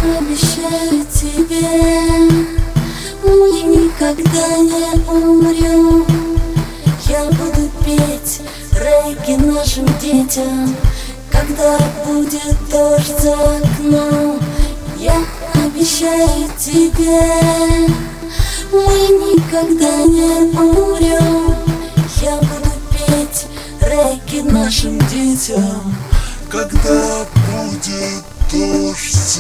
обещаю тебе, мы никогда не умрем. Я буду петь регги нашим детям, когда будет дождь за окном. Я обещаю тебе, мы никогда не умрем. Я буду петь регги нашим детям, когда будет дождь.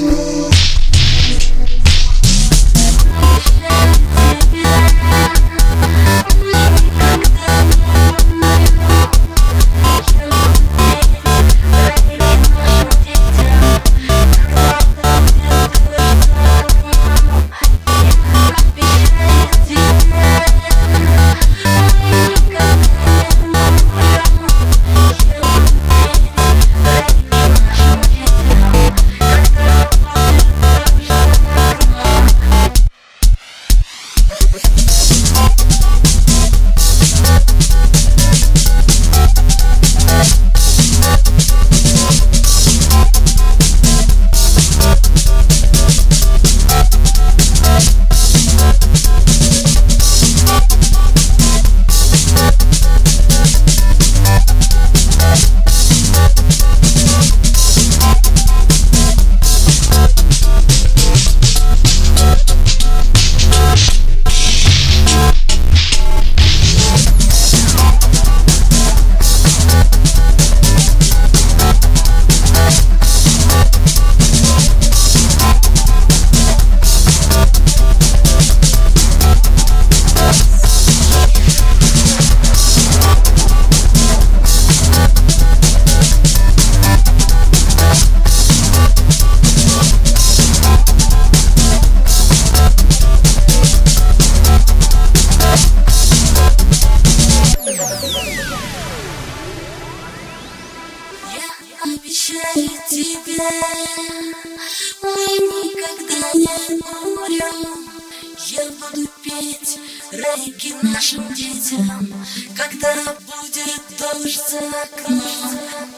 Обещаю тебе, мы никогда не умрем. Я буду петь регги нашим детям, когда будет дождь за окном.